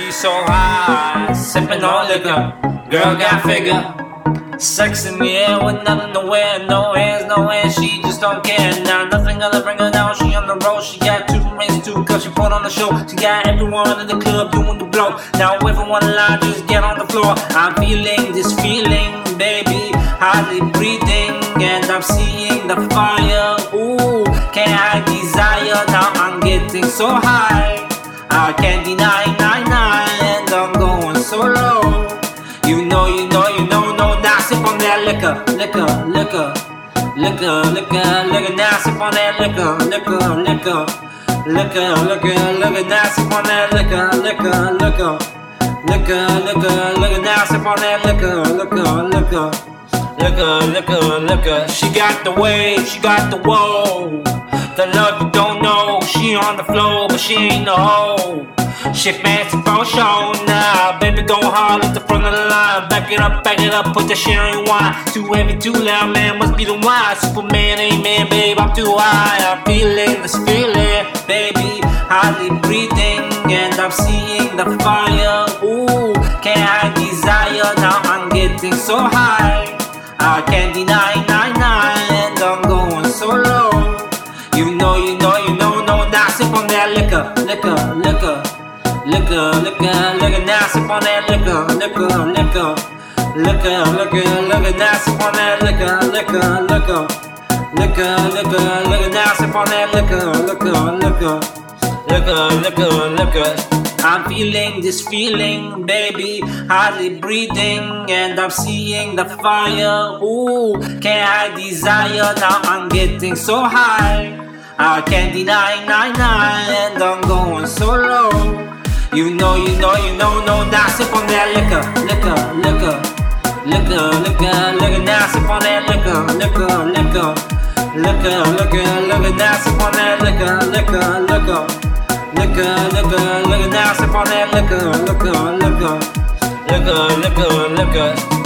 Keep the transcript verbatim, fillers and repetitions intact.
she's so high, sipping on liquor. Girl got figure, sex in the air with nothing to wear, no hands, no hands. She just don't care. Now nothing gonna bring her down. She on the road. She got two rings, two cups. She put on the show. She got everyone in the club doing the blow. Now everyone alive, just get on the floor. I'm feeling this feeling, baby, hardly breathing, and I'm seeing the fire. Ooh, can't I desire? Now I'm getting so high, I can't deny, nine, nine, and I'm going so low. You know, you know, you know, no, now sip on that liquor, liquor, liquor, liquor, liquor, liquor, now sip on that liquor, liquor, liquor, liquor, liquor, liquor, now sip on that liquor, liquor, liquor, liquor, liquor, liquor, now sip on that liquor, liquor, liquor, liquor, liquor, liquor. She got the wave, she got the whoa. The love you don't know, she on the floor, but she ain't no hoe. She fancy for show now, baby go hard at the front of the line. Back it up, back it up, put the shit on your wine. Too heavy, too loud, man, must be the wine. Superman, amen, babe, I'm too high. I'm feeling this feeling, baby, hardly breathing, and I'm seeing the fire. Ooh, can't I desire? Now I'm getting so high, I can't deny, nine, nine, and I'm going so low. You know, you know, you know, no, now sip on that liquor, liquor, liquor, liquor, liquor, liquor, now sip on that liquor, liquor, liquor, liquor, liquor, liquor, now sip on that liquor, liquor, liquor, liquor, liquor, liquor, now sip on that liquor, liquor, liquor, liquor, liquor, liquor. I'm feeling this feeling, baby, hardly breathing, and I'm seeing the fire. Ooh, can't I desire? Now I'm getting so high, I can't deny, nine, nine, and I'm going so low. You know, you know, you know, no, now sip on that liquor, liquor, liquor, liquor, liquor, liquor, now sip on that liquor, liquor, liquor, liquor, liquor, liquor, now sip on that liquor, liquor, liquor. Liquor, liquor, liquor, now sip on that liquor, liquor, liquor, liquor, liquor, liquor.